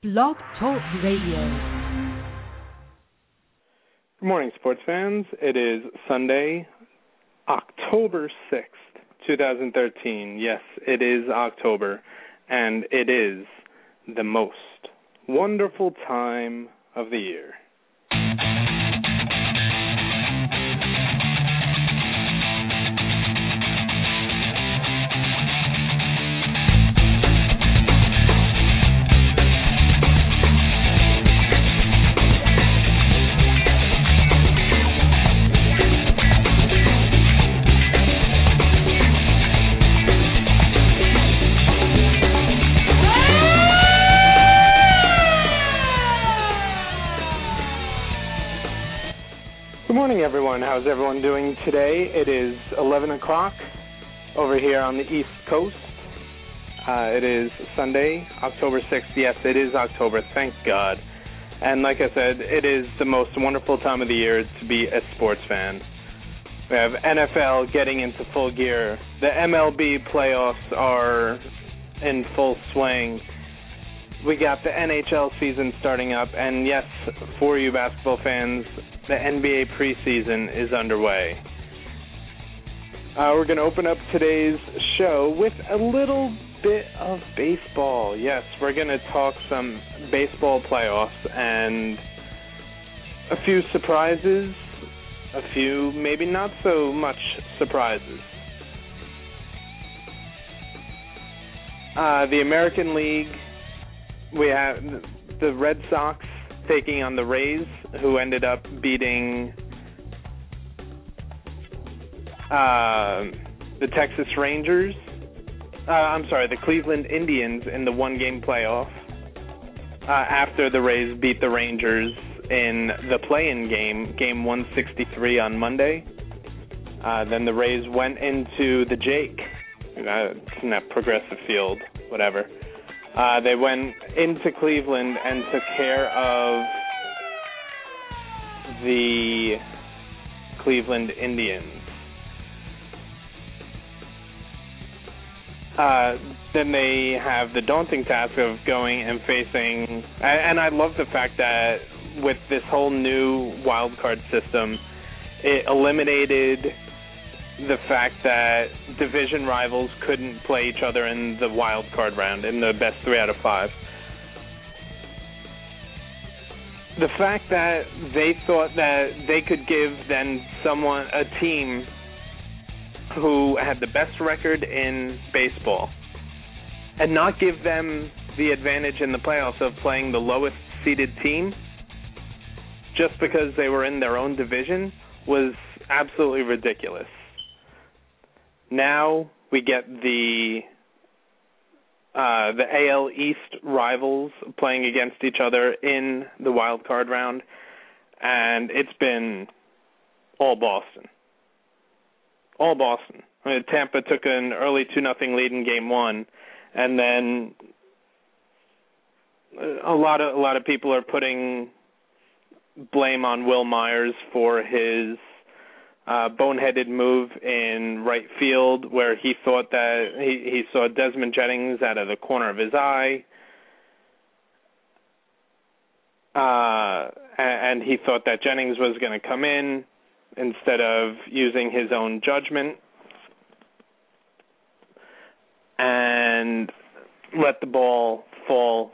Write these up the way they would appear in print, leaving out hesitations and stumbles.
Blog Talk Radio. Good morning, sports fans. It is Sunday, October 6th, 2013. Yes, it is October, and it is the most wonderful time of the year. Good morning, everyone. How's everyone doing today? It is 11 o'clock over here on the East Coast. It is Sunday, October 6th. Yes, it is October. Thank God. And like I said, it is the most wonderful time of the year to be a sports fan. We have NFL getting into full gear. The MLB playoffs are in full swing. We got the NHL season starting up. And yes, for you basketball fans, the NBA preseason is underway. We're going to open up today's show with a little bit of baseball. Yes, we're going to talk some baseball playoffs and a few surprises, a few maybe not so much surprises. The American League, we have the Red Sox taking on the Rays, who ended up beating the Texas Rangers. The Cleveland Indians in the one-game playoff after the Rays beat the Rangers in the play-in game 163 on Monday. Then the Rays went into the Jake, it's not Progressive Field, whatever. They went into Cleveland and took care of the Cleveland Indians. Then they have the daunting task of going and facing, and I love the fact that with this whole new wild card system, it eliminated the fact that division rivals couldn't play each other in the wild card round, in the best 3 out of 5. The fact that they thought that they could give then a team who had the best record in baseball and not give them the advantage in the playoffs of playing the lowest seeded team just because they were in their own division was absolutely ridiculous. Now we get the AL East rivals playing against each other in the wild card round, and it's been all Boston. All Boston. I mean, Tampa took an early 2-0 lead in Game 1, and then a lot of people are putting blame on Will Myers for his boneheaded move in right field, where he thought that he saw Desmond Jennings out of the corner of his eye, and he thought that Jennings was going to come in instead of using his own judgment and let the ball fall.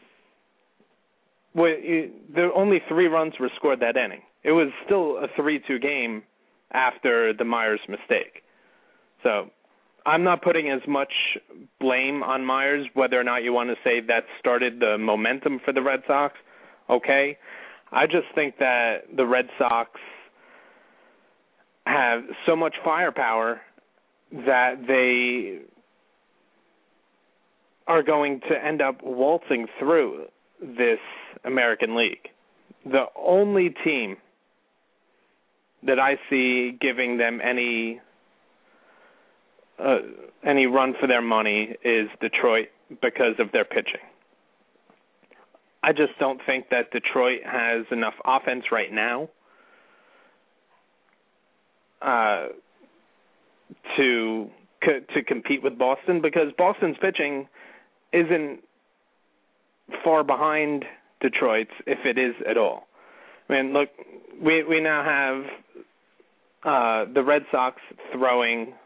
Only 3 runs were scored that inning. It was still a 3-2 game after the Myers mistake. So I'm not putting as much blame on Myers, whether or not you want to say that started the momentum for the Red Sox. Okay. I just think that the Red Sox have so much firepower that they are going to end up waltzing through this American League. The only team that I see giving them any run for their money is Detroit because of their pitching. I just don't think that Detroit has enough offense right now to compete with Boston, because Boston's pitching isn't far behind Detroit's, if it is at all. I mean, look, we now have the Red Sox throwing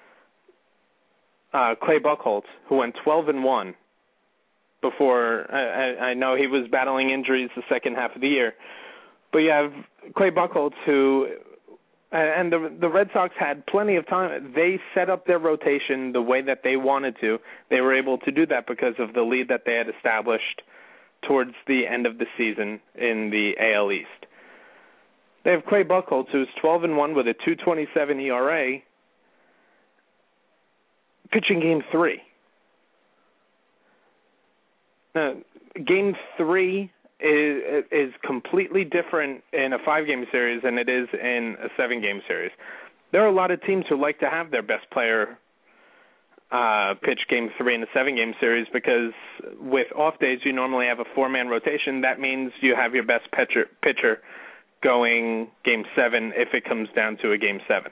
Clay Buchholz, who went 12-1 before. I know he was battling injuries the second half of the year, but you have Clay Buchholz, who, and the Red Sox had plenty of time. They set up their rotation the way that they wanted to. They were able to do that because of the lead that they had established towards the end of the season in the AL East. They have Clay Buchholz, who's 12-1 with a 2.27 ERA, pitching Game 3. Game 3 is completely different in a 5-game series than it is in a 7-game series. There are a lot of teams who like to have their best player pitch Game 3 in a 7-game series because with off days you normally have a 4-man rotation. That means you have your best pitcher going Game 7 if it comes down to a Game 7.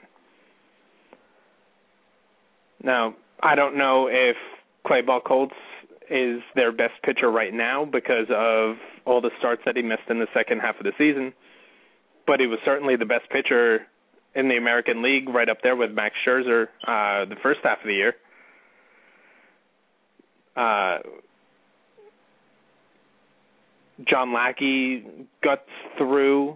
Now, I don't know if Clay Buchholz is their best pitcher right now because of all the starts that he missed in the second half of the season, but he was certainly the best pitcher in the American League, right up there with Max Scherzer the first half of the year. John Lackey guts through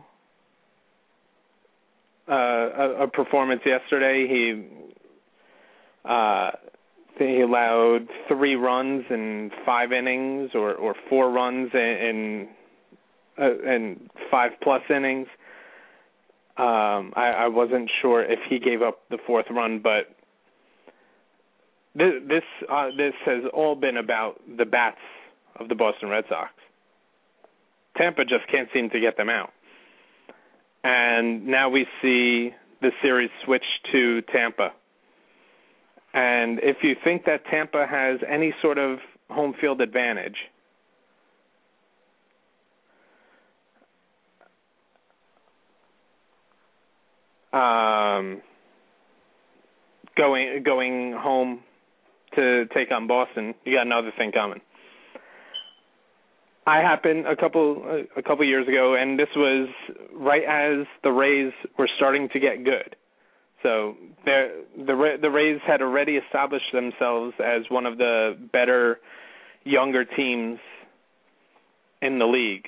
a performance yesterday. He allowed 3 runs in 5 innings, or 4 runs in 5+ innings. I wasn't sure if he gave up the 4th run, but this has all been about the bats of the Boston Red Sox. Tampa just can't seem to get them out. And now we see the series switch to Tampa. And if you think that Tampa has any sort of home field advantage, going home to take on Boston, you got another thing coming. I happened a couple years ago, and this was right as the Rays were starting to get good. So the Rays had already established themselves as one of the better younger teams in the league.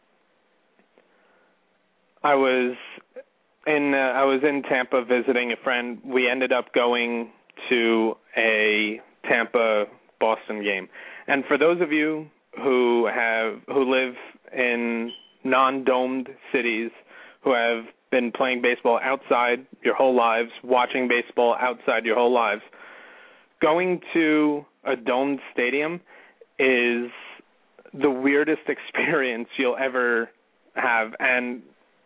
I was in Tampa visiting a friend. We ended up going to a Tampa-Boston game. And for those of you who live in non-domed cities, who have been playing baseball outside your whole lives, watching baseball outside your whole lives, going to a domed stadium is the weirdest experience you'll ever have. And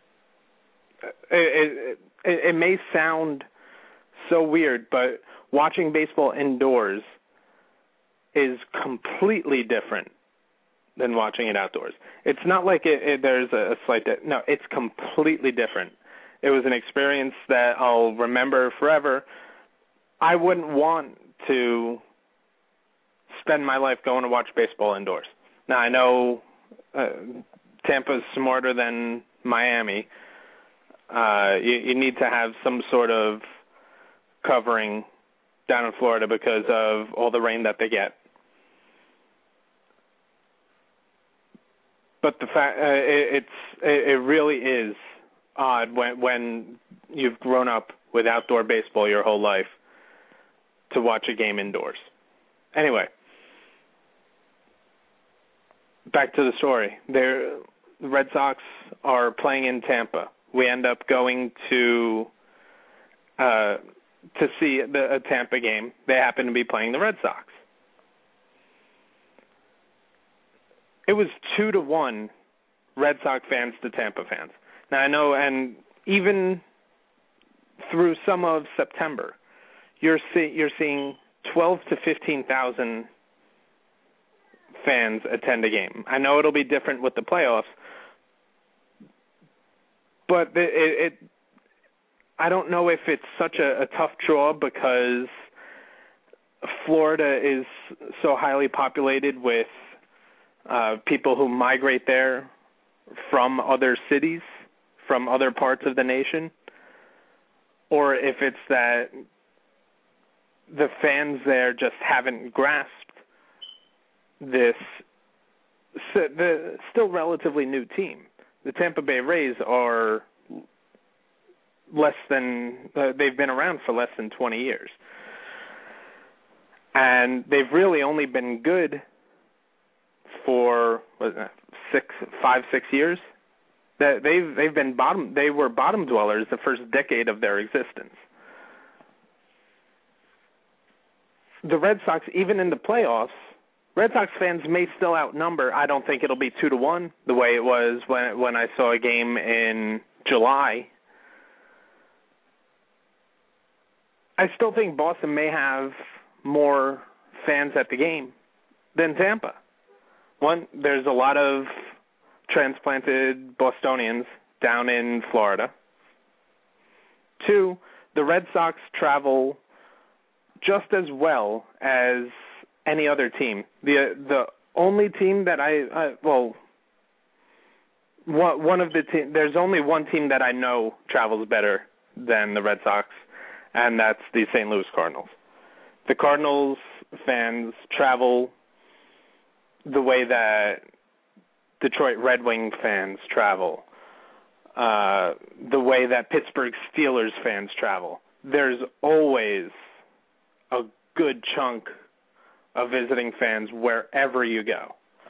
it may sound so weird, but watching baseball indoors is completely different than watching it outdoors. It's not like there's a slight no, it's completely different. It was an experience that I'll remember forever. I wouldn't want to spend my life going to watch baseball indoors. Now, I know Tampa's smarter than Miami. You need to have some sort of covering down in Florida because of all the rain that they get. But the fact it really is odd when you've grown up with outdoor baseball your whole life to watch a game indoors. Anyway, back to the story. The Red Sox are playing in Tampa. We end up going to see a Tampa game. They happen to be playing the Red Sox. It was 2-1 Red Sox fans to Tampa fans. Now, I know, and even through some of September, you're seeing 12,000 to 15,000 fans attend a game. I know it'll be different with the playoffs, but I don't know if it's such a tough draw because Florida is so highly populated with people who migrate there from other cities, from other parts of the nation, or if it's that the fans there just haven't grasped this the still relatively new team. The Tampa Bay Rays are they've been around for less than 20 years. And they've really only been good for 5-6 years. They've been they were bottom dwellers the first decade of their existence. The Red Sox, even in the playoffs, Red Sox fans may still outnumber. I don't think it'll be 2-1 the way it was when I saw a game in July. I still think Boston may have more fans at the game than Tampa. One, there's a lot of transplanted Bostonians down in Florida. Two, the Red Sox travel just as well as any other team. The only team that there's only one team that I know travels better than the Red Sox, and that's the St. Louis Cardinals. The Cardinals fans travel the way that Detroit Red Wing fans travel, the way that Pittsburgh Steelers fans travel. There's always a good chunk of visiting fans wherever you go.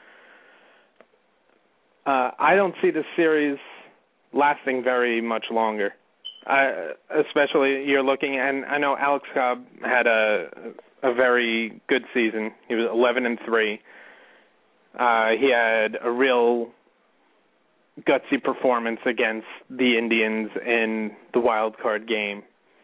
I don't see this series lasting very much longer. Especially you're looking, and I know Alex Cobb had a very good season. He was 11-3. He had a real gutsy performance against the Indians in the wild card game.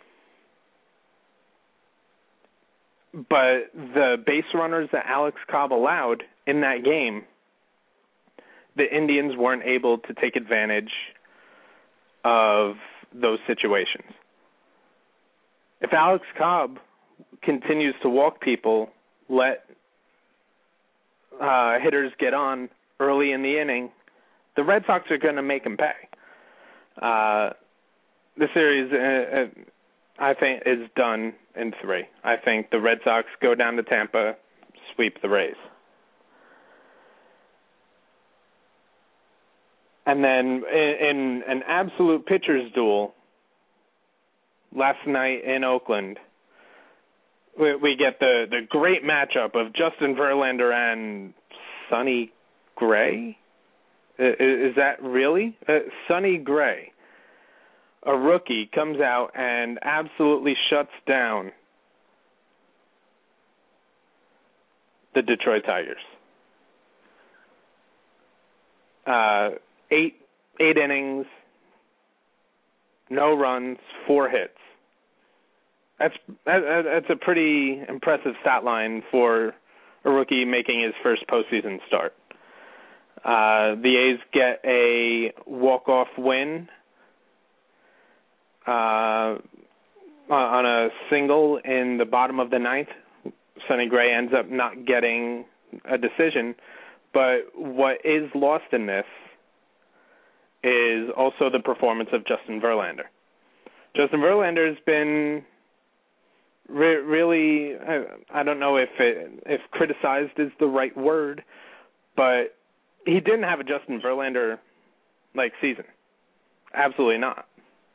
But the base runners that Alex Cobb allowed in that game, the Indians weren't able to take advantage of those situations. If Alex Cobb continues to walk people, let hitters get on early in the inning, the Red Sox are going to make him pay. The series, I think, is done in 3. I think the Red Sox go down to Tampa, sweep the Rays. And then in an absolute pitcher's duel last night in Oakland, we get the great matchup of Justin Verlander and Sonny Gray. Is that really? Sonny Gray, a rookie, comes out and absolutely shuts down the Detroit Tigers. 8 innings, no runs, 4 hits. That's a pretty impressive stat line for a rookie making his first postseason start. The A's get a walk-off win on a single in the bottom of the 9th. Sonny Gray ends up not getting a decision, but what is lost in this is also the performance of Justin Verlander. Justin Verlander has been really, I don't know if criticized is the right word, but he didn't have a Justin Verlander-like season. Absolutely not.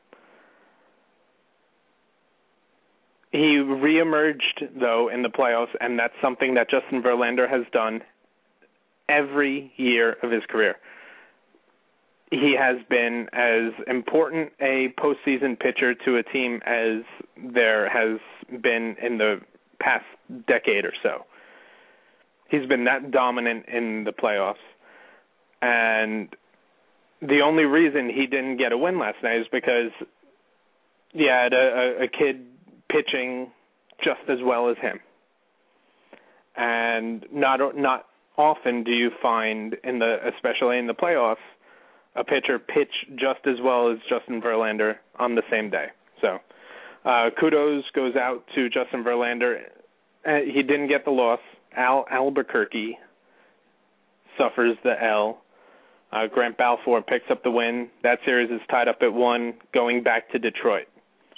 He reemerged, though, in the playoffs, and that's something that Justin Verlander has done every year of his career. He has been as important a postseason pitcher to a team as there has been in the past decade or so. He's been that dominant in the playoffs. And the only reason he didn't get a win last night is because he had a kid pitching just as well as him. And not often do you find, especially in the playoffs, a pitcher pitch just as well as Justin Verlander on the same day. So kudos goes out to Justin Verlander. He didn't get the loss. Albuquerque suffers the L. Grant Balfour picks up the win. That series is tied up at 1, going back to Detroit.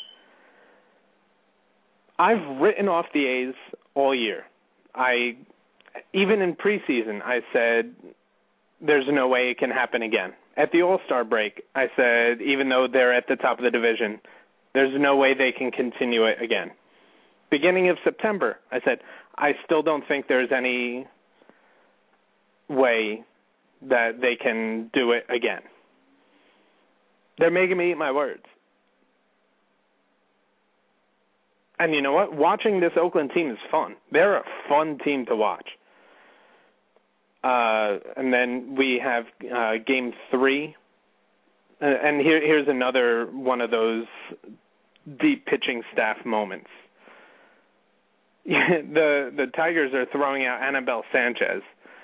I've written off the A's all year. Even in preseason, I said there's no way it can happen again. At the All-Star break, I said even though they're at the top of the division, there's no way they can continue it again. Beginning of September, I said I still don't think there's any way that they can do it again. They're making me eat my words. And you know what? Watching this Oakland team is fun. They're a fun team to watch. And then we have Game 3. And here's another one of those deep pitching staff moments. The Tigers are throwing out Anibal Sanchez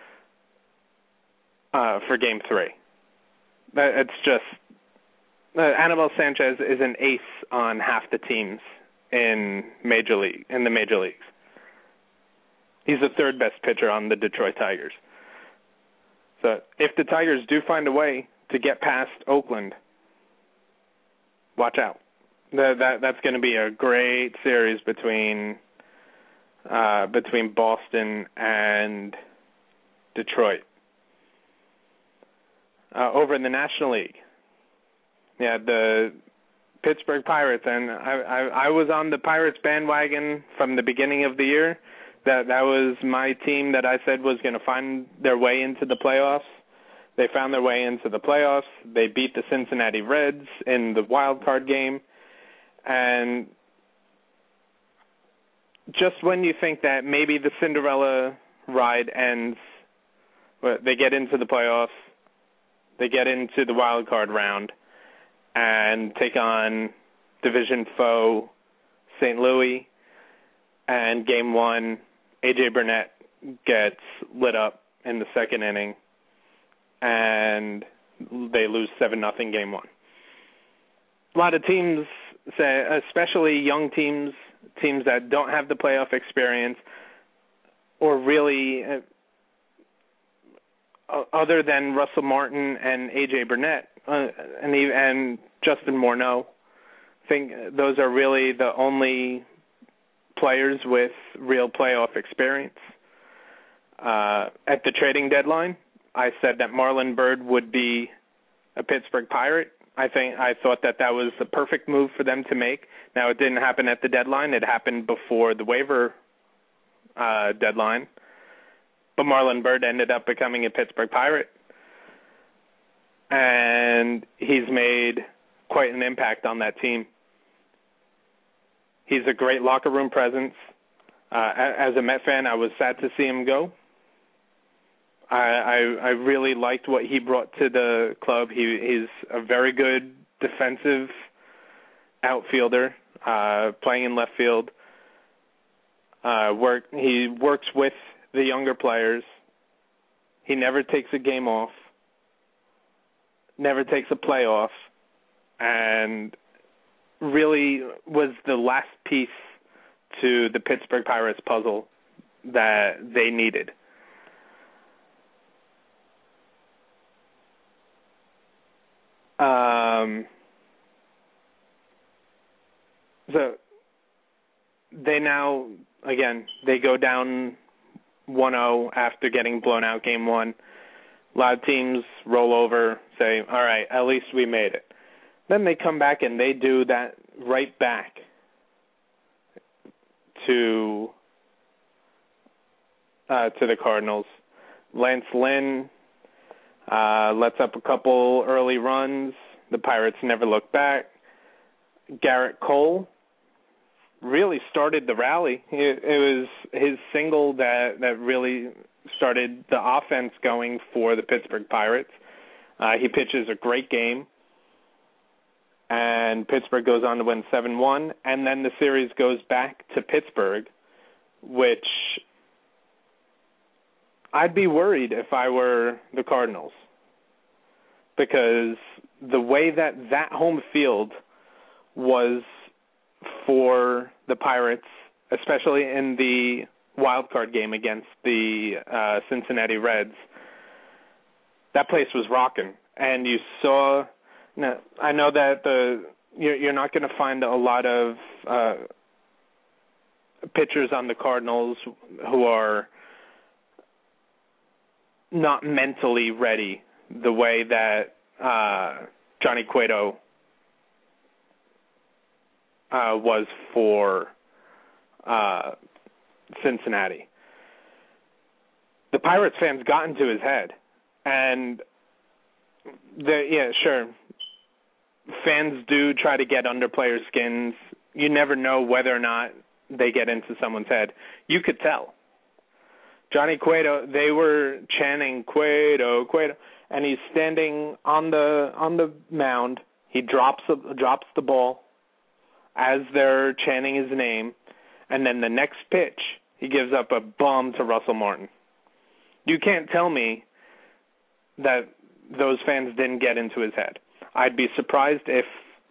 for Game 3. It's just Anibal Sanchez is an ace on half the teams in the major leagues. He's the third best pitcher on the Detroit Tigers. So if the Tigers do find a way to get past Oakland, watch out. That's going to be a great series between Boston and Detroit. Over in the National League, the Pittsburgh Pirates, and I was on the Pirates bandwagon from the beginning of the year. That was my team that I said was going to find their way into the playoffs. They found their way into the playoffs. They beat the Cincinnati Reds in the wild card game. And just when you think that maybe the Cinderella ride ends, they get into the playoffs, they get into the wild card round, and take on division foe St. Louis. And Game 1, A.J. Burnett gets lit up in the second inning, and they lose 7-0 Game 1. A lot of teams say, especially young teams that don't have the playoff experience, or really, other than Russell Martin and A.J. Burnett, and Justin Morneau, I think those are really the only players with real playoff experience. At the trading deadline, I said that Marlon Byrd would be a Pittsburgh Pirate. I thought that was the perfect move for them to make. Now, it didn't happen at the deadline. It happened before the waiver deadline. But Marlon Byrd ended up becoming a Pittsburgh Pirate. And he's made quite an impact on that team. He's a great locker room presence. As a Met fan, I was sad to see him go. I really liked what he brought to the club. He's a very good defensive outfielder, playing in left field. He works with the younger players. He never takes a game off, never takes a play off, and really was the last piece to the Pittsburgh Pirates puzzle that they needed. So they now, again, they go down 1-0 after getting blown out Game 1. A lot of teams roll over, say, all right, at least we made it. Then they come back and they do that right back to the Cardinals. Lance Lynn lets up a couple early runs. The Pirates never look back. Garrett Cole really started the rally. It was his single that really started the offense going for the Pittsburgh Pirates. He pitches a great game, and Pittsburgh goes on to win 7-1, and then the series goes back to Pittsburgh, which I'd be worried if I were the Cardinals, because the way that home field was for the Pirates, especially in the wild card game against the Cincinnati Reds, that place was rocking. And you saw, I know that you're not going to find a lot of pitchers on the Cardinals who are not mentally ready the way that Johnny Cueto was for Cincinnati. The Pirates fans got into his head, and sure, fans do try to get under players' skins. You never know whether or not they get into someone's head. You could tell. Johnny Cueto, they were chanting Cueto, Cueto, and he's standing on the mound. He drops the ball as they're chanting his name, and then the next pitch, he gives up a bomb to Russell Martin. You can't tell me that those fans didn't get into his head. I'd be surprised if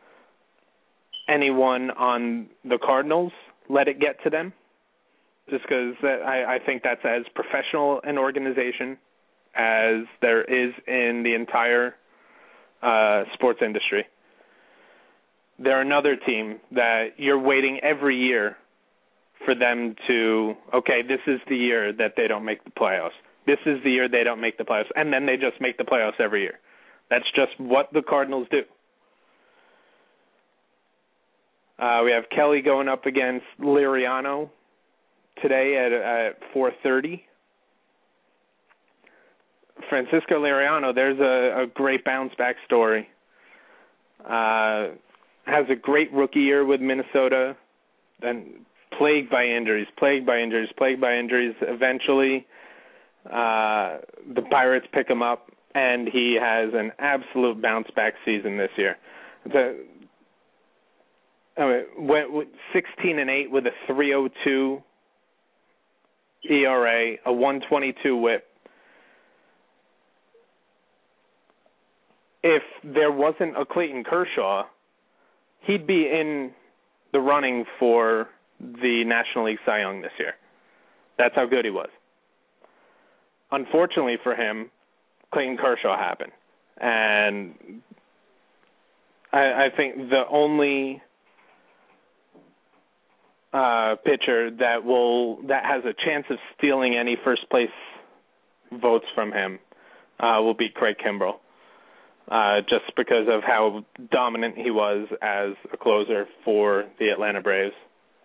anyone on the Cardinals let it get to them, just because I think that's as professional an organization as there is in the entire sports industry. They're another team that you're waiting every year for them to, okay, this is the year that they don't make the playoffs. This is the year they don't make the playoffs. And then they just make the playoffs every year. That's just what the Cardinals do. We have Kelly going up against Liriano today at 4:30. Francisco Liriano, there's a great bounce-back story. Has a great rookie year with Minnesota, then plagued by injuries. Eventually, the Pirates pick him up, and he has an absolute bounce-back season this year. Went 16-8 with a 3.02 ERA, a 1.22 WHIP. If there wasn't a Clayton Kershaw, he'd be in the running for the National League Cy Young this year. That's how good he was. Unfortunately for him, Clayton Kershaw happened. And I think the only pitcher that has a chance of stealing any first place votes from him will be Craig Kimbrell. Just because of how dominant he was as a closer for the Atlanta Braves.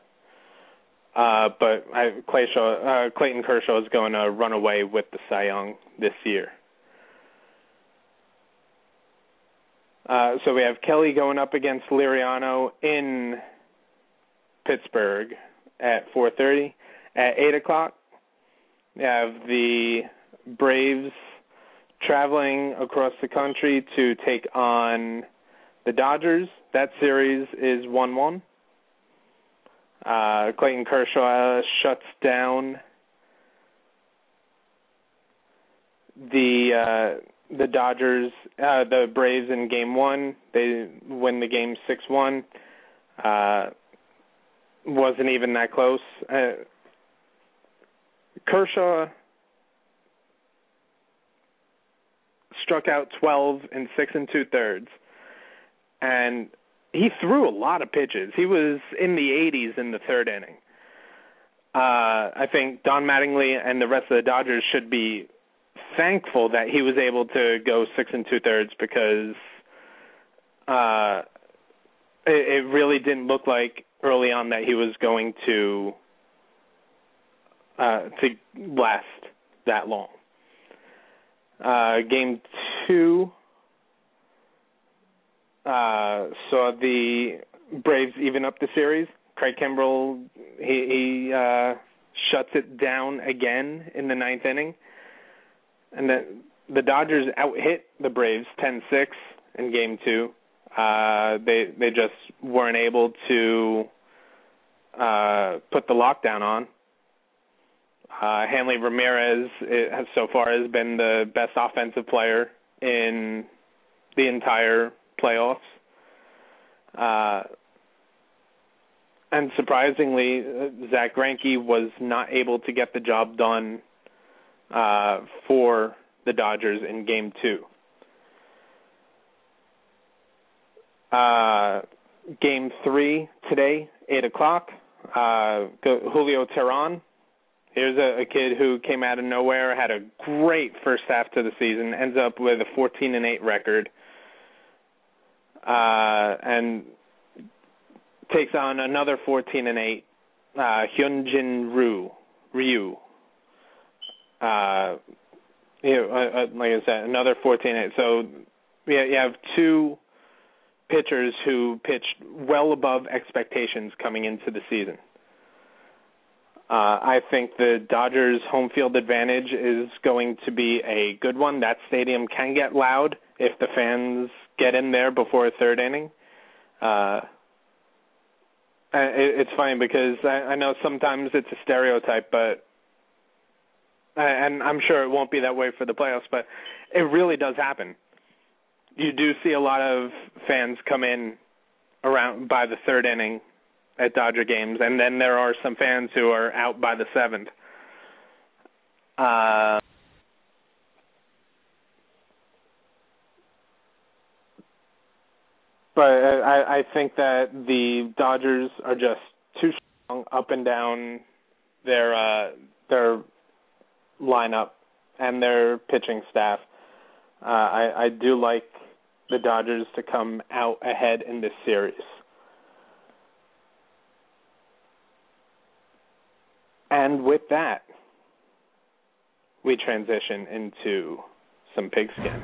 But Clayton Kershaw is going to run away with the Cy Young this year. So we have Kelly going up against Liriano in Pittsburgh at 4:30. At 8 o'clock, we have the Braves traveling across the country to take on the Dodgers. That series is 1-1. Clayton Kershaw shuts down the Dodgers, the Braves in Game 1. They win the game 6-1. Wasn't even that close. Kershaw struck out 12 in 6 2/3, and he threw a lot of pitches. He was in the 80s in the third inning. I think Don Mattingly and the rest of the Dodgers should be thankful that he was able to go 6 2/3 because it really didn't look like early on that he was going to last that long. Game 2 saw the Braves even up the series. Craig Kimbrell, he shuts it down again in the 9th inning. And then the Dodgers out-hit the Braves 10-6 in Game 2. They just weren't able to put the lockdown on. Hanley Ramirez has so far has been the best offensive player in the entire playoffs. And surprisingly, Zach Greinke was not able to get the job done for the Dodgers in Game 2. Game 3 today, 8 o'clock. Julio Teheran. Here's a kid who came out of nowhere, had a great first half to the season, ends up with a 14-8 record, and takes on another 14-8, Hyunjin Ryu. Like I said, another 14-8. So you have two pitchers who pitched well above expectations coming into the season. I think the Dodgers' home field advantage is going to be a good one. That stadium can get loud if the fans get in there before a third inning. It's funny because I know sometimes it's a stereotype, but and I'm sure it won't be that way for the playoffs, but it really does happen. You do see a lot of fans come in around by the third inning at Dodger games, and then there are some fans who are out by the seventh. But I think that the Dodgers are just too strong up and down their lineup and their pitching staff. I do like the Dodgers to come out ahead in this series. And with that, we transition into some pigskin.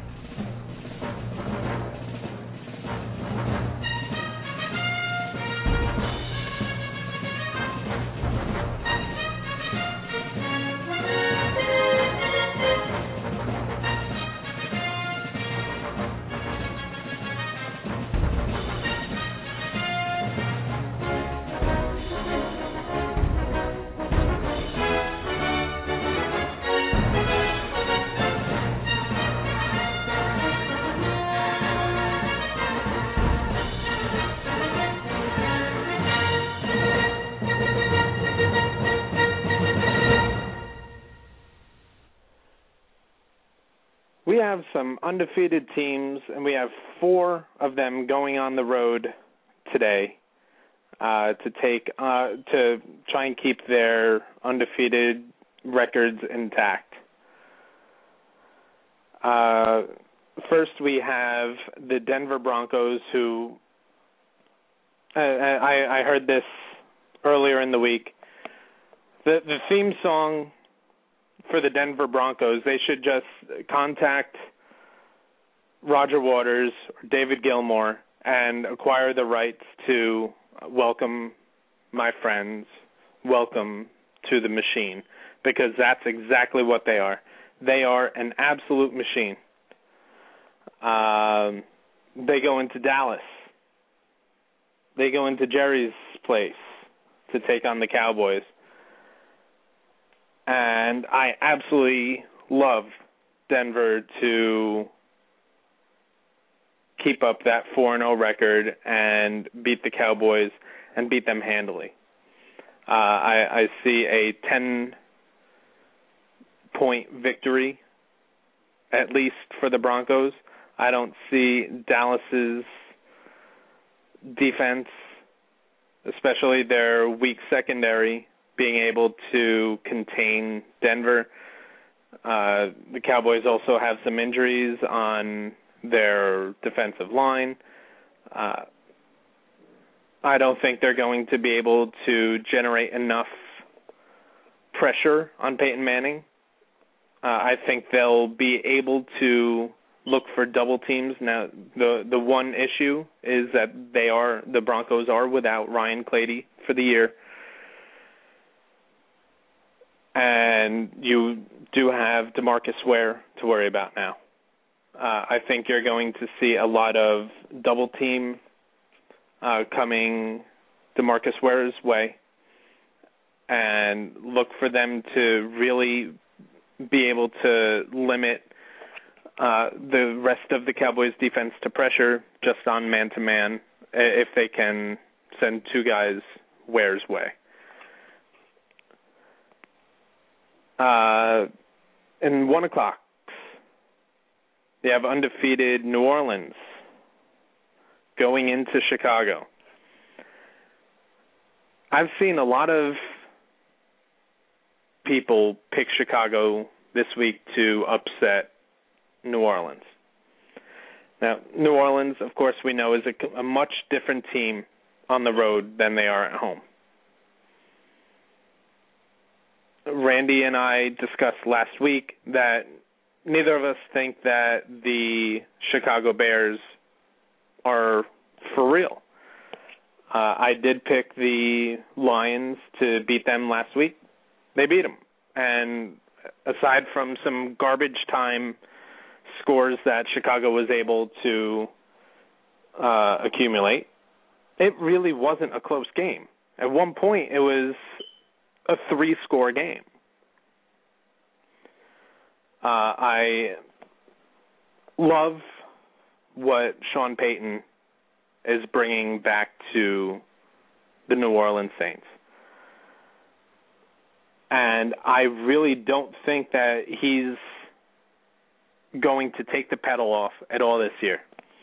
We have some undefeated teams, and we have 4 of them going on the road today to try and keep their undefeated records intact. First, we have the Denver Broncos, who I heard this earlier in the week. The theme song for the Denver Broncos, they should just contact Roger Waters or David Gilmour and acquire the rights to Welcome My Friends, Welcome to the Machine, because that's exactly what they are. They are an absolute machine. They go into Dallas. They go into Jerry's place to take on the Cowboys. And I absolutely love Denver to keep up that 4-0 record and beat the Cowboys and beat them handily. I see a 10-point victory, at least for the Broncos. I don't see Dallas's defense, especially their weak secondary, being able to contain Denver. The Cowboys also have some injuries on their defensive line. I don't think they're going to be able to generate enough pressure on Peyton Manning. I think they'll be able to look for double teams. Now, the one issue is that the Broncos are without Ryan Clady for the year. And you do have DeMarcus Ware to worry about now. I think you're going to see a lot of double team coming DeMarcus Ware's way, and look for them to really be able to limit the rest of the Cowboys' defense to pressure just on man-to-man if they can send 2 guys Ware's way. In 1 o'clock, You have undefeated New Orleans going into Chicago. I've seen a lot of people pick Chicago this week to upset New Orleans. Now, New Orleans, of course, we know is a much different team on the road than they are at home. Randy and I discussed last week that neither of us think that the Chicago Bears are for real. I did pick the Lions to beat them last week. They beat them. And aside from some garbage time scores that Chicago was able to accumulate, it really wasn't a close game. At one point, it was a 3-score game. I love what Sean Payton is bringing back to the New Orleans Saints. And I really don't think that he's going to take the pedal off at all this year.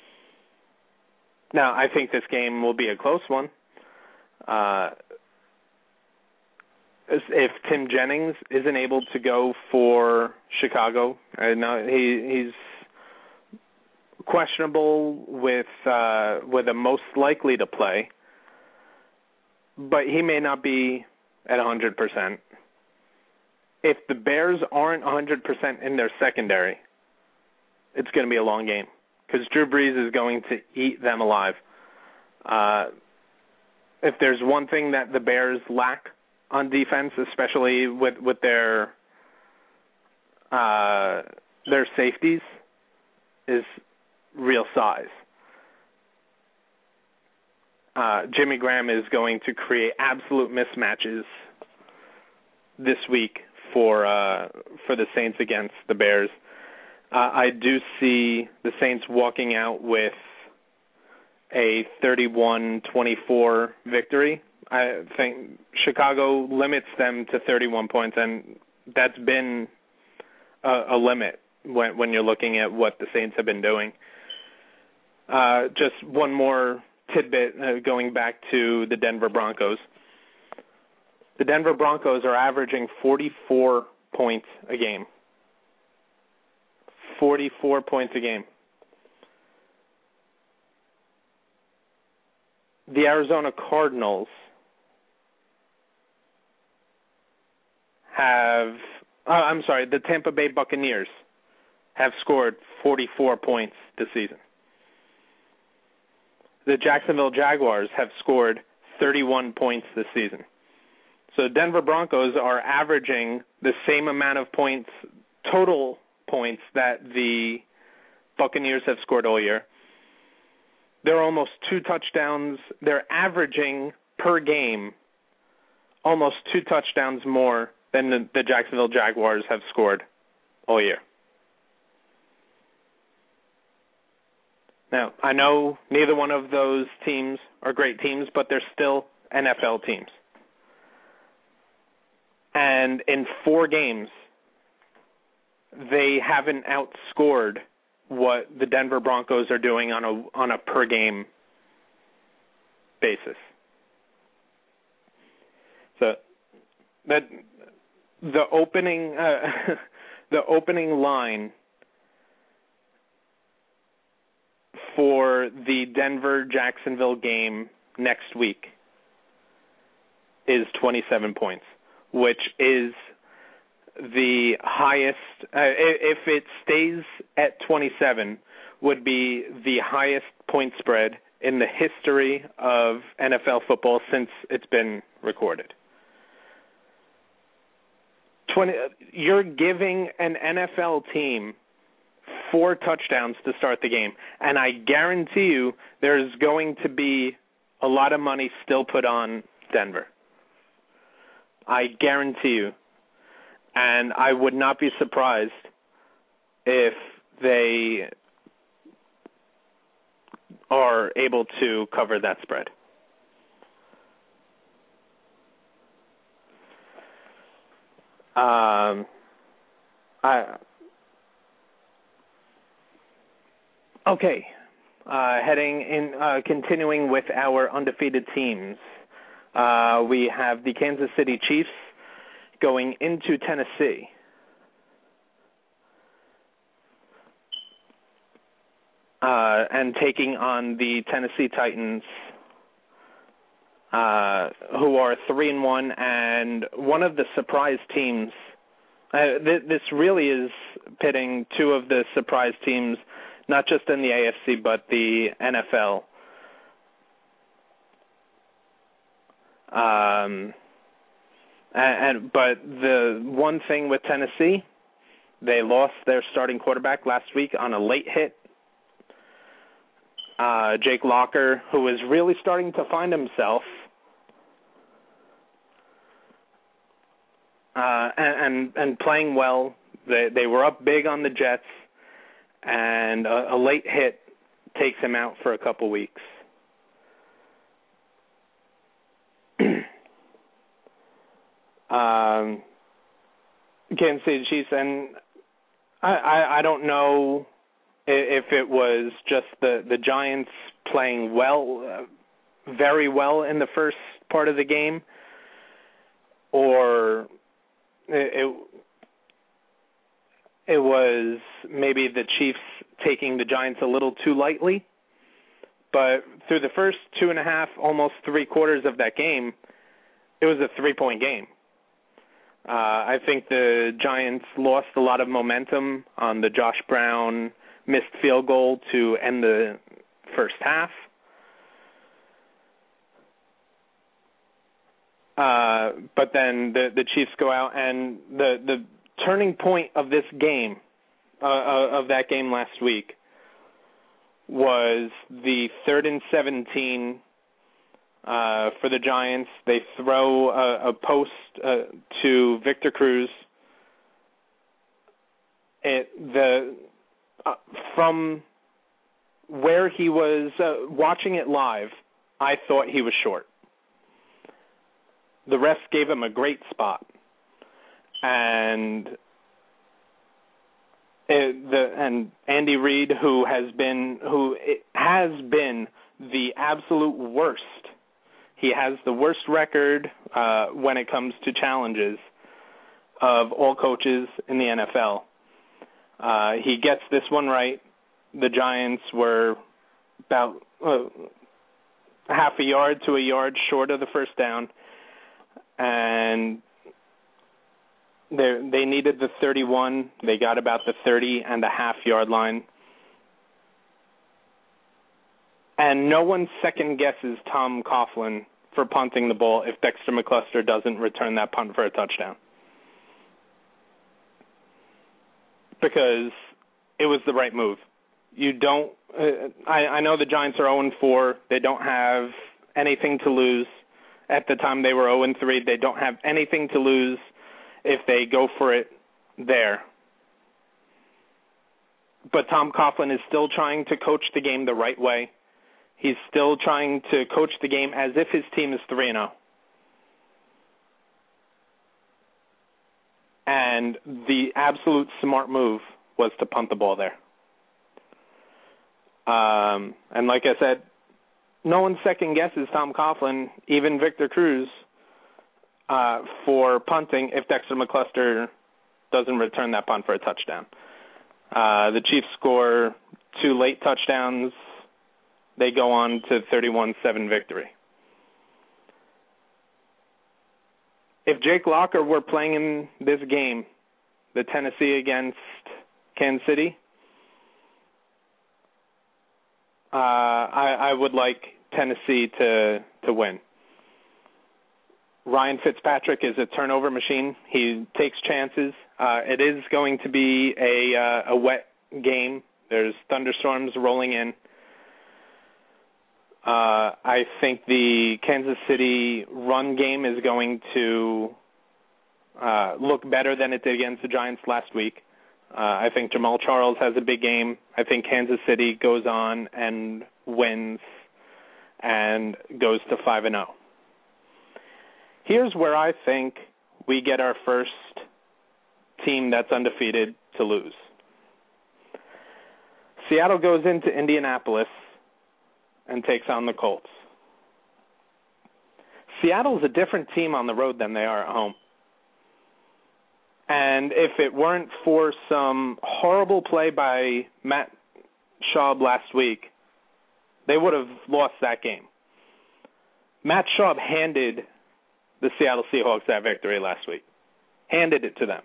Now, I think this game will be a close one. If Tim Jennings isn't able to go for Chicago, he's questionable with a most likely to play, but he may not be at 100%. If the Bears aren't 100% in their secondary, it's going to be a long game because Drew Brees is going to eat them alive. If there's one thing that the Bears lack on defense, especially with their safeties, is real size. Jimmy Graham is going to create absolute mismatches this week for the Saints against the Bears. I do see the Saints walking out with a 31-24 victory. I think Chicago limits them to 31 points, and that's been a limit when you're looking at what the Saints have been doing. Just one more tidbit going back to the Denver Broncos. The Denver Broncos are averaging 44 points a game. 44 points a game. The Arizona Cardinals the Tampa Bay Buccaneers have scored 44 points this season. The Jacksonville Jaguars have scored 31 points this season. So Denver Broncos are averaging the same amount of points, total points, that the Buccaneers have scored all year. They're almost 2 touchdowns. They're averaging per game almost 2 touchdowns more than the Jacksonville Jaguars have scored all year. Now, I know neither one of those teams are great teams, but they're still NFL teams. And in 4 games, they haven't outscored what the Denver Broncos are doing on a per game basis. So that the opening line for the Denver-Jacksonville game next week is 27 points, which is the highest, if it stays at 27, would be the highest point spread in the history of NFL football since it's been recorded. You're giving an NFL team 4 touchdowns to start the game, and I guarantee you there's going to be a lot of money still put on Denver. I guarantee you. And I would not be surprised if they are able to cover that spread. Okay, continuing with our undefeated teams. We have the Kansas City Chiefs going into Tennessee. And taking on the Tennessee Titans, who are 3-1, and one of the surprise teams. This really is pitting two of the surprise teams, not just in the AFC, but the NFL. But the one thing with Tennessee, they lost their starting quarterback last week on a late hit. Jake Locker, who is really starting to find himself, and playing well. They were up big on the Jets, and a late hit takes him out for a couple weeks. Kansas City Chiefs, and I don't know if it was just the Giants playing well, very well in the first part of the game, or it was maybe the Chiefs taking the Giants a little too lightly. But through the first 2.5, almost 3 quarters of that game, it was a 3-point game. I think the Giants lost a lot of momentum on the Josh Brown missed field goal to end the first half. But then the Chiefs go out, and the turning point of this game, of that game last week, was the 3rd and 17 for the Giants. They throw a post to Victor Cruz. From where he was watching it live, I thought he was short. The refs gave him a great spot, and Andy Reid, who has been the absolute worst. He has the worst record when it comes to challenges of all coaches in the NFL. He gets this one right. The Giants were about half a yard to a yard short of the first down, and they needed the 31. They got about the 30.5-yard line. And no one second guesses Tom Coughlin for punting the ball if Dexter McCluster doesn't return that punt for a touchdown. Because it was the right move. You don't. I know the Giants are 0-4. They don't have anything to lose. At the time they were 0-3. They don't have anything to lose if they go for it there. But Tom Coughlin is still trying to coach the game the right way. He's still trying to coach the game as if his team is 3-0. And the absolute smart move was to punt the ball there. And like I said, no one second guesses Tom Coughlin, even Victor Cruz, for punting if Dexter McCluster doesn't return that punt for a touchdown. The Chiefs score 2 late touchdowns. They go on to 31-7 victory. If Jake Locker were playing in this game, the Tennessee against Kansas City, I would like Tennessee to win. Ryan Fitzpatrick is a turnover machine. He takes chances. It is going to be a wet game. There's thunderstorms rolling in. I think the Kansas City run game is going to look better than it did against the Giants last week. I think Jamal Charles has a big game. I think Kansas City goes on and wins and goes to 5-0. Here's where I think we get our first Seattle goes into Indianapolis and takes on the Colts. Seattle's a different team on the road than they are at home. And if it weren't for some horrible play by Matt Schaub last week, they would have lost that game. Matt Schaub handed the Seattle Seahawks that victory last week. Handed it to them.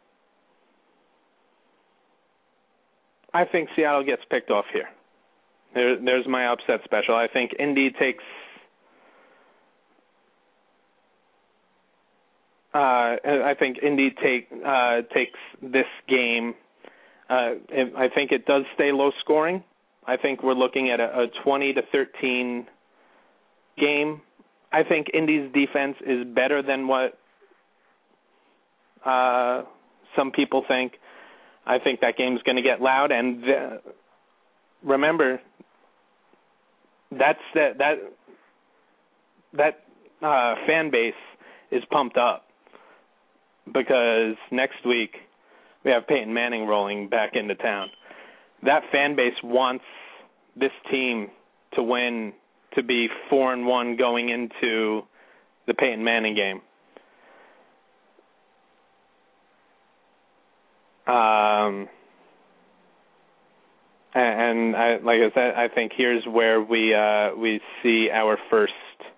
I think Seattle gets picked off here. There's my upset special. I think Indy takes takes this game. I think it does stay low scoring. I think we're looking at a 20-13 game. I think Indy's defense is better than what some people think. I think that game's going to get loud, and remember, that fan base is pumped up because next week we have Peyton Manning rolling back into town. That fan base wants this team to win, to be 4-1 going into the Peyton Manning game. And like I said, I think here's where we see our first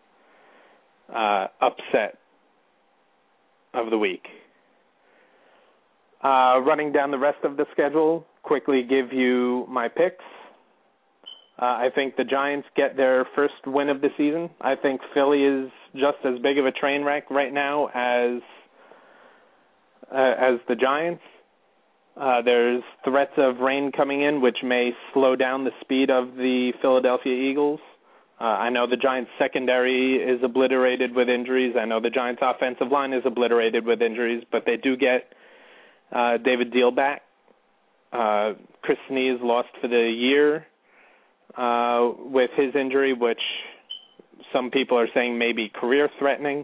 upset of the week. Running down the rest of the schedule, quickly give you my picks. I think the Giants get their first win of the season. I think Philly is just as big of a train wreck right now as the Giants. There's threats of rain coming in, which may slow down the speed of the Philadelphia Eagles. I know the Giants' secondary is obliterated with injuries. I know the Giants' offensive line is obliterated with injuries, but they do get David Deal back. Chris Snead lost for the year with his injury, which some people are saying may be career-threatening.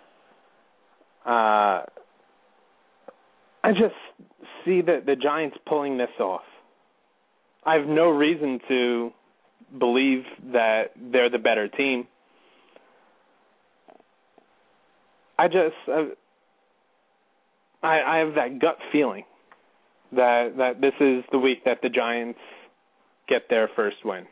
I just see the Giants pulling this off. I have no reason to believe that they're the better team. I have that gut feeling that this is the week that the Giants get their first win.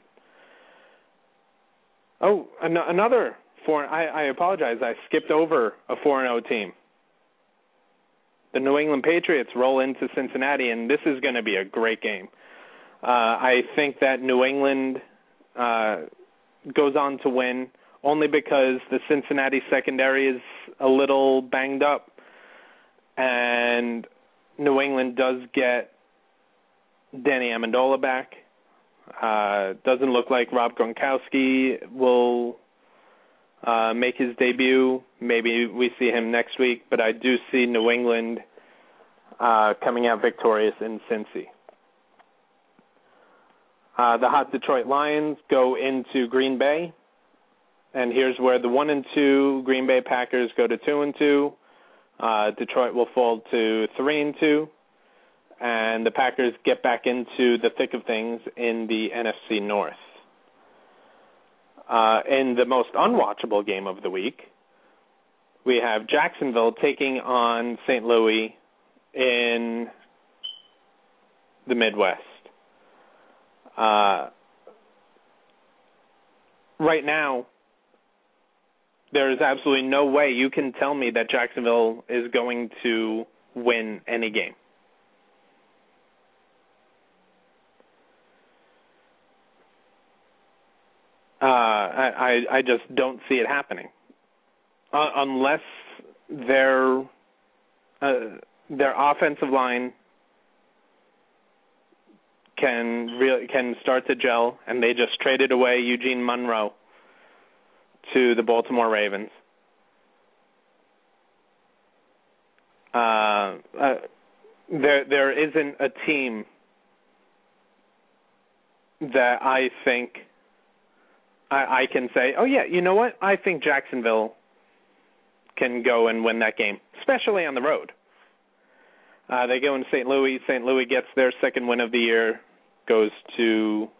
Oh, another 4. I apologize. I skipped over a 4-0 team. The New England Patriots roll into Cincinnati, and this is going to be a great game. I think that New England goes on to win only because the Cincinnati secondary is a little banged up, and New England does get Danny Amendola back. Doesn't look like Rob Gronkowski will make his debut. Maybe we see him next week, but I do see New England coming out victorious in Cincy. The hot Detroit Lions go into Green Bay, and here's where the 1-2 Green Bay Packers go to 2-2. Detroit will fall to 3-2, and the Packers get back into the thick of things in the NFC North. In the most unwatchable game of the week, we have Jacksonville taking on St. Louis in the Midwest. Right now, there is absolutely no way you can tell me that Jacksonville is going to win any game. I just don't see it happening unless their offensive line can start to gel, and they just traded away Eugene Monroe to the Baltimore Ravens. There isn't a team that I think I can say, oh yeah, you know what? I think Jacksonville can go and win that game, especially on the road. They go in St. Louis. St. Louis gets their second win of the year. goes to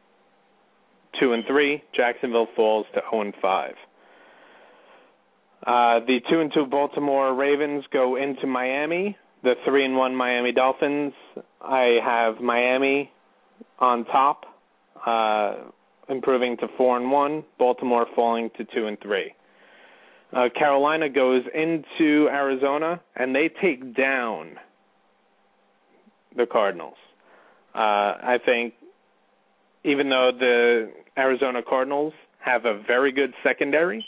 2-3. Jacksonville falls to 0-5. The 2-2 Baltimore Ravens go into Miami. The 3-1 Miami Dolphins. I have Miami on top, improving to 4-1. Baltimore falling to 2-3. Carolina goes into Arizona, and they take down the Cardinals. I think even though the Arizona Cardinals have a very good secondary,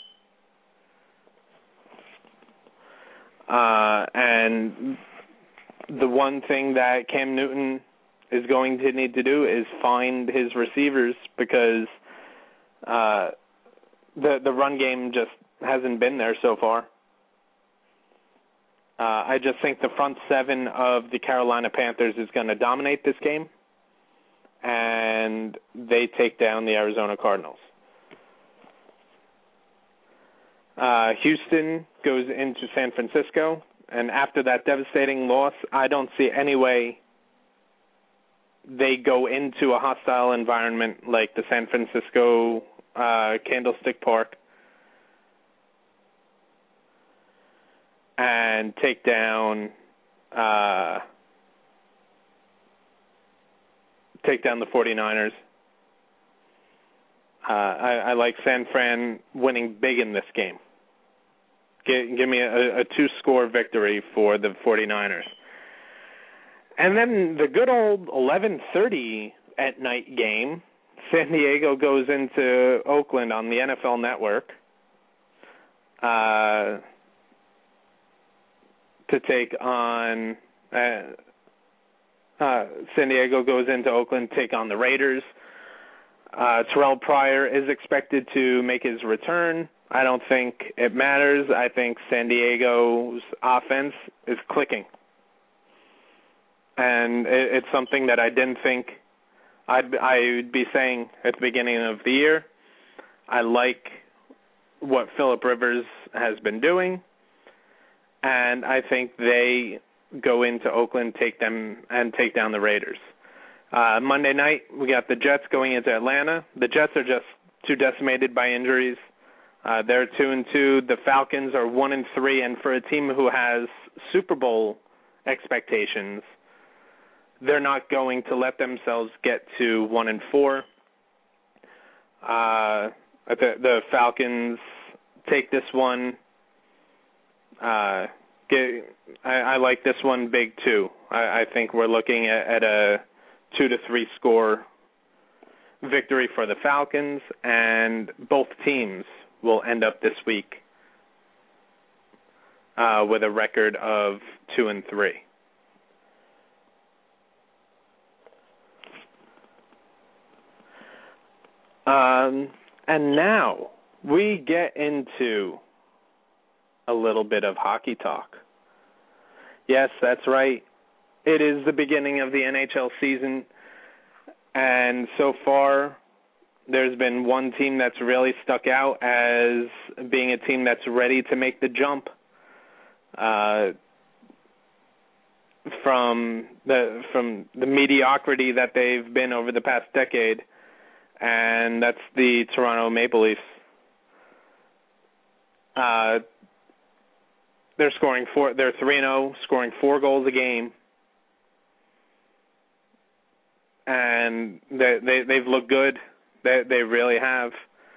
and the one thing that Cam Newton is going to need to do is find his receivers, because the run game just hasn't been there so far. I just think the front seven of the Carolina Panthers is going to dominate this game, and they take down the Arizona Cardinals. Houston goes into San Francisco, and after that devastating loss, I don't see any way they go into a hostile environment like the San Francisco Candlestick Park and take down the 49ers. I like San Fran winning big in this game. Give me a 2-score victory for the 49ers. And then the good old 11:30 at night game, San Diego goes into Oakland on the NFL Network to take on San Diego goes into Oakland to take on the Raiders. Terrell Pryor is expected to make his return. I don't think it matters. I think San Diego's offense is clicking. And it's something that I didn't think I'd be saying at the beginning of the year. I like what Phillip Rivers has been doing, and I think they go into Oakland, take down the Raiders. Monday night, we got the Jets going into Atlanta. The Jets are just too decimated by injuries. They're 2-2. The Falcons are 1-3, and for a team who has Super Bowl expectations, they're not going to let themselves get to 1-4. The Falcons take this one. I like this one big too. I think we're looking at a 2-3 score victory for the Falcons, and both teams will end up this week with a record of 2-3. And now we get into a little bit of hockey talk. Yes, that's right. It is the beginning of the NHL season, and so far there's been one team that's really stuck out as being a team that's ready to make the jump from the mediocrity that they've been over the past decade, and that's the Toronto Maple Leafs. They're 3-0, scoring 4 goals a game, and they've looked good. They really have.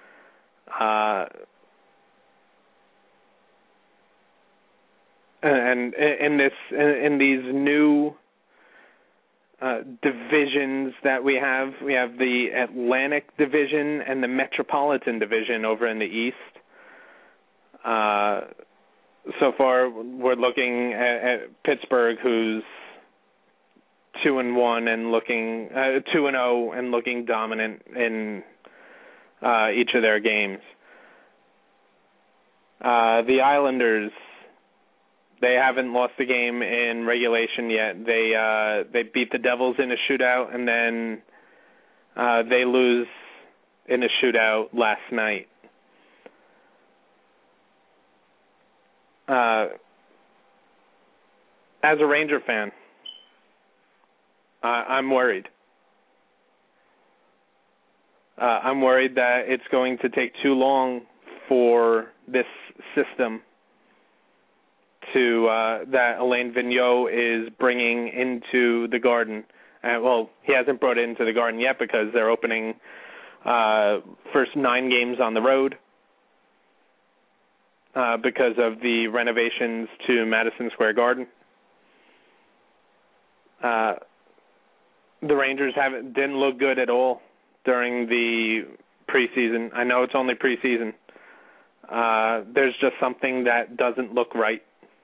And in these new divisions that we have the Atlantic Division and the Metropolitan Division over in the East. So far, we're looking at Pittsburgh, who's 2-1 and looking 2-0 and looking dominant in each of their games. The Islanders, they haven't lost a game in regulation yet. They beat the Devils in a shootout, and then they lose in a shootout last night. As a Ranger fan, I'm worried. I'm worried that it's going to take too long for this system to that Alain Vigneault is bringing into the Garden. Well, he hasn't brought it into the Garden yet because they're opening first 9 games on the road because of the renovations to Madison Square Garden. The Rangers didn't look good at all during the preseason. I know it's only preseason. There's just something that doesn't look right.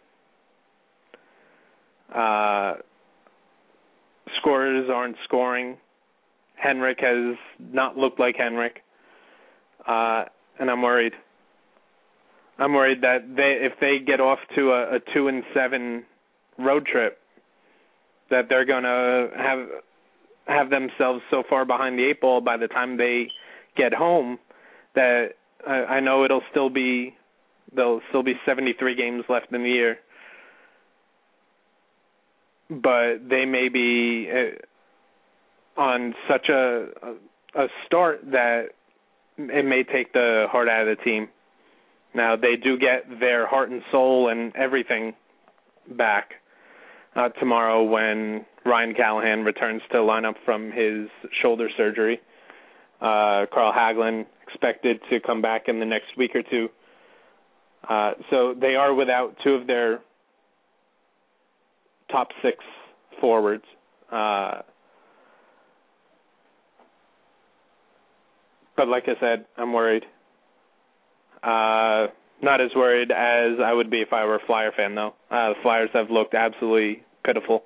Scorers aren't scoring. Henrik has not looked like Henrik. And I'm worried. I'm worried that if they get off to a 2-7 road trip, that they're going to have themselves so far behind the 8 ball by the time they get home that I know there'll still be 73 games left in the year, but they may be on such a start that it may take the heart out of the team. Now, they do get their heart and soul and everything back tomorrow when Ryan Callahan returns to line up from his shoulder surgery. Carl Hagelin expected to come back in the next week or two. So they are without 2 of their top 6 forwards. But like I said, I'm worried. Not as worried as I would be if I were a Flyer fan, though. The Flyers have looked absolutely pitiful.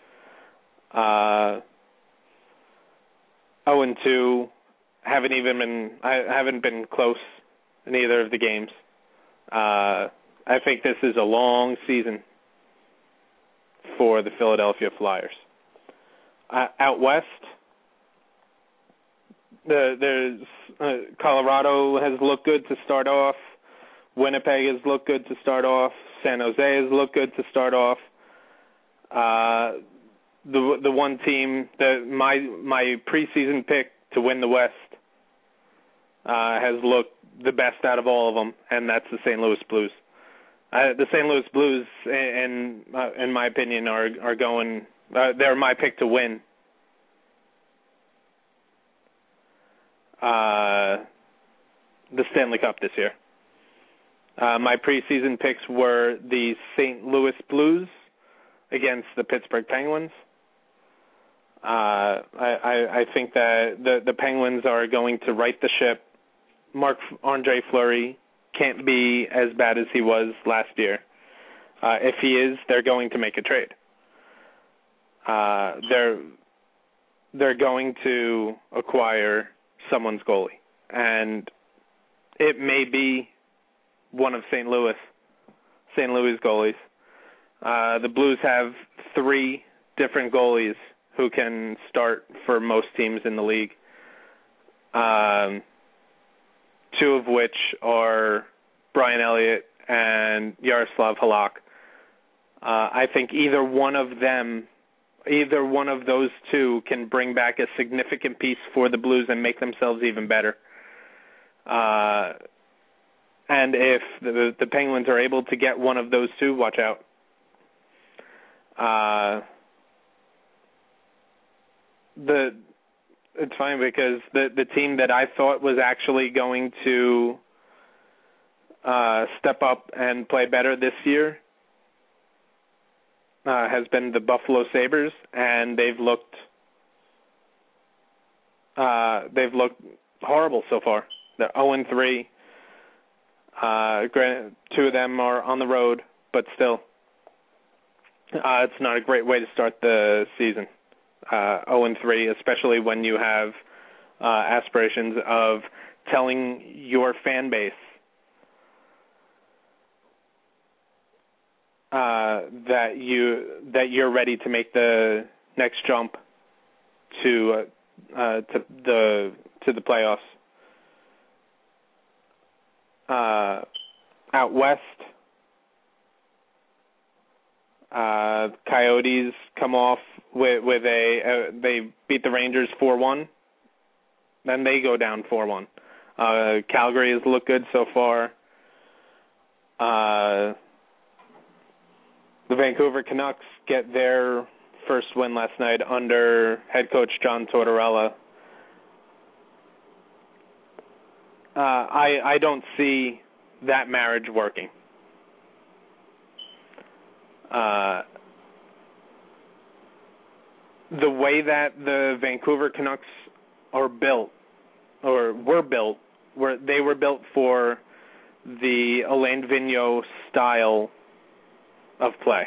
0-2, I haven't been close in either of the games. I think this is a long season for the Philadelphia Flyers. Out west, there's Colorado has looked good to start off. Winnipeg has looked good to start off. San Jose has looked good to start off. The one team that my preseason pick to win the West has looked the best out of all of them, and that's the St. Louis Blues. The St. Louis Blues, in my opinion, are going. They're my pick to win. The Stanley Cup this year. My preseason picks were the St. Louis Blues against the Pittsburgh Penguins. I think that the Penguins are going to right the ship. Marc-Andre Fleury can't be as bad as he was last year. If he is, they're going to make a trade. They're going to acquire someone's goalie, and it may be one of St. Louis goalies. The Blues have 3 different goalies who can start for most teams in the league. 2 of which are Brian Elliott and Yaroslav Halak. I think either one of those 2 can bring back a significant piece for the Blues and make themselves even better. And if the Penguins are able to get one of those 2, watch out. It's funny because the team that I thought was actually going to step up and play better this year has been the Buffalo Sabres, and they've looked horrible so far. They're 0-3. Granted, 2 of them are on the road, but still, it's not a great way to start the season. 0-3, especially when you have aspirations of telling your fan base that you're ready to make the next jump to the playoffs. Out west, Coyotes come off with they beat the Rangers 4-1. Then they go down 4-1. Calgary has looked good so far. The Vancouver Canucks get their first win last night under head coach John Tortorella. I don't see that marriage working. The way that the Vancouver Canucks are built, or were built, they were built for the Alain Vigneault style of play.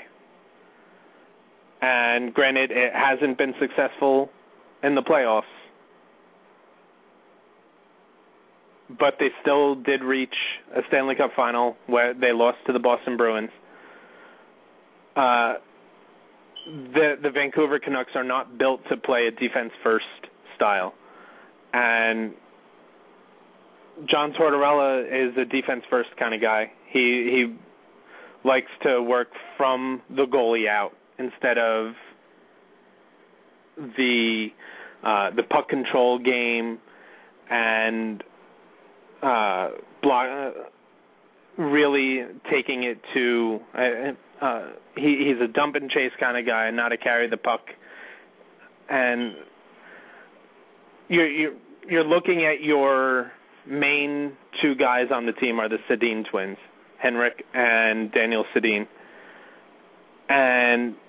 And granted, it hasn't been successful in the playoffs, but they still did reach a Stanley Cup final where they lost to the Boston Bruins. The Vancouver Canucks are not built to play a defense-first style. And John Tortorella is a defense-first kind of guy. He likes to work from the goalie out instead of the puck control game and really taking it to he's a dump and chase kind of guy, not a carry the puck. And you're looking at your main two guys on the team are the Sedin twins, Henrik and Daniel Sedin. And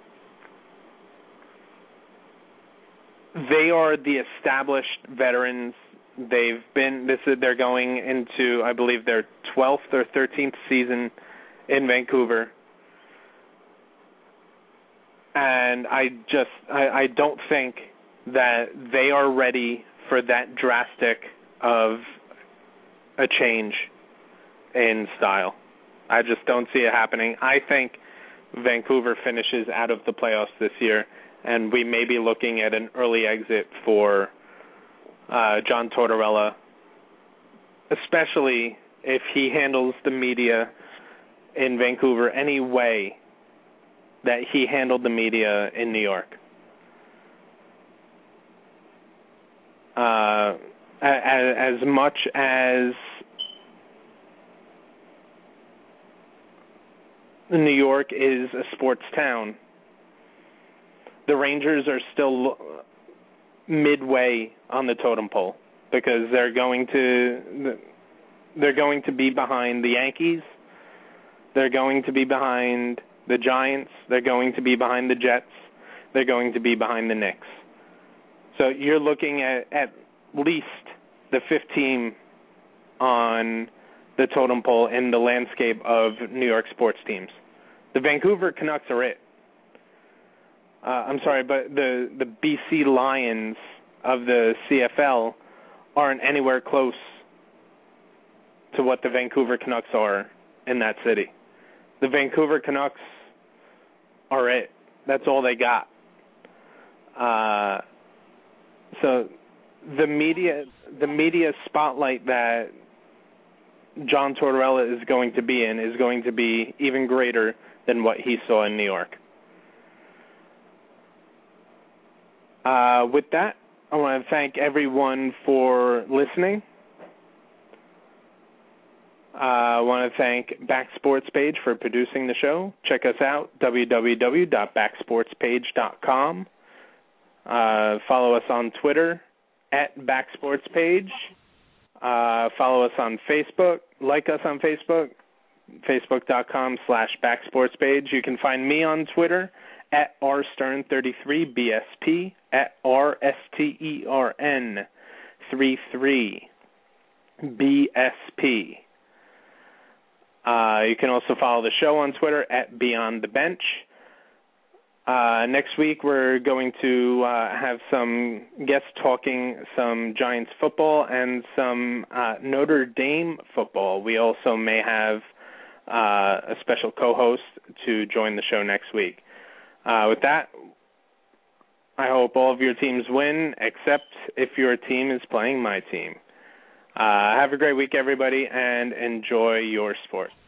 they are the established veterans. They're going into, I believe, their 12th or 13th season in Vancouver. And I don't think that they are ready for that drastic of a change in style. I just don't see it happening. I think Vancouver finishes out of the playoffs this year, and we may be looking at an early exit for John Tortorella, especially if he handles the media in Vancouver any way that he handled the media in New York. As much as New York is a sports town, the Rangers are still midway on the totem pole because they're going to be behind the Yankees. They're going to be behind the Giants. They're going to be behind the Jets. They're going to be behind the Knicks. So you're looking at least the fifth team on the totem pole in the landscape of New York sports teams. The Vancouver Canucks are it. I'm sorry, but the BC Lions of the CFL aren't anywhere close to what the Vancouver Canucks are in that city. The Vancouver Canucks are it. That's all they got. So the media spotlight that John Tortorella is going to be in is going to be even greater than what he saw in New York. With that, I want to thank everyone for listening. I want to thank BackSportsPage for producing the show. Check us out, www.backsportspage.com. Follow us on Twitter, @BackSportsPage. Follow us on Facebook. Like us on Facebook, facebook.com/BackSportsPage. You can find me on Twitter, @RStern33BSP, @RSTERN33BSP. You can also follow the show on Twitter, @BeyondTheBench. Next week we're going to have some guests talking some Giants football and some Notre Dame football. We also may have a special co-host to join the show next week. With that, I hope all of your teams win, except if your team is playing my team. Have a great week, everybody, and enjoy your sport.